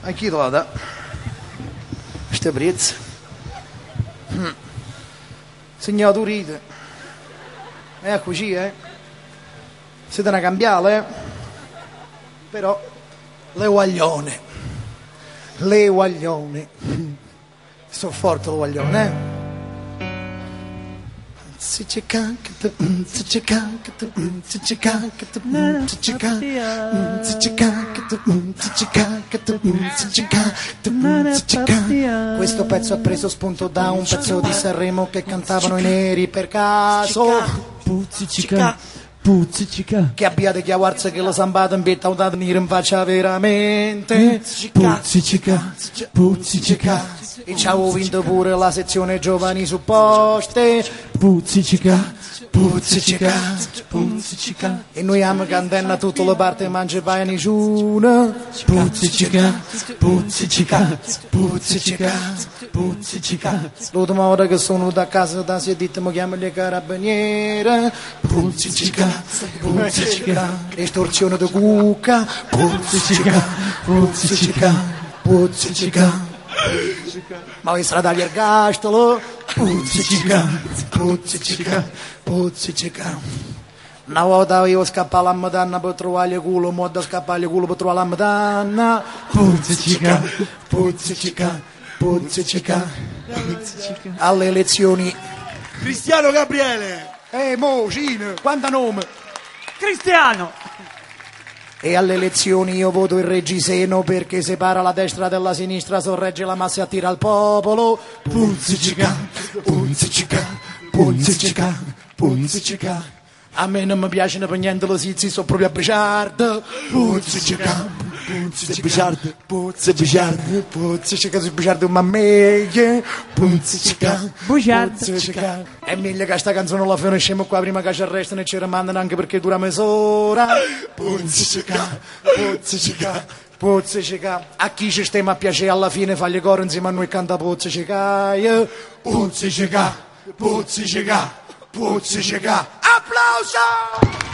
Anch'io vado. Questo prezzo. Segnaturite. E così, siete una cambiale, però le guaglione. Sono forte le guaglione, Questo pezzo ha preso spunto da un pezzo di Sanremo che cantavano i neri per caso. Puzzica, che abbiate chiavarsi che la sambata in betta da venire in faccia veramente. Puzzica, E ci avevo vinto pure la sezione giovani supposte. Puzzica. E noi abbiamo cantato tutte le parti mangia vai nessuna. Puzzica. L'ultima volta che sono venuto a casa da si è detto mi chiamo le carabiniere. Puzzica. Estorsione di cucca. Puzzica. Ma vuoi stradare l'ergastolo? Puzzica. Una volta io scappavo alla Madonna per trovare il culo, mo da scappare il culo per trovare la Madonna. Puzzica. Alle elezioni. Cristiano Gabriele. Cine, quanta nome? Cristiano! E alle elezioni io voto il Reggiseno perché separa la destra dalla sinistra, sorregge la massa e attira il popolo. Puzzica. A me non mi piacciono per niente le sizi, sono proprio a Biciardo. Puzzica, su Biciardo ma meglio. Puzzica. È meglio che sta canzone la finisciamo qua prima che ci arrestano e ci rimandano anche perché dura mezz'ora. Puzzica. A chi ci stiamo a piacere alla fine fa gli cori insieme a noi canta Puzzica. Puzzica. Applauso!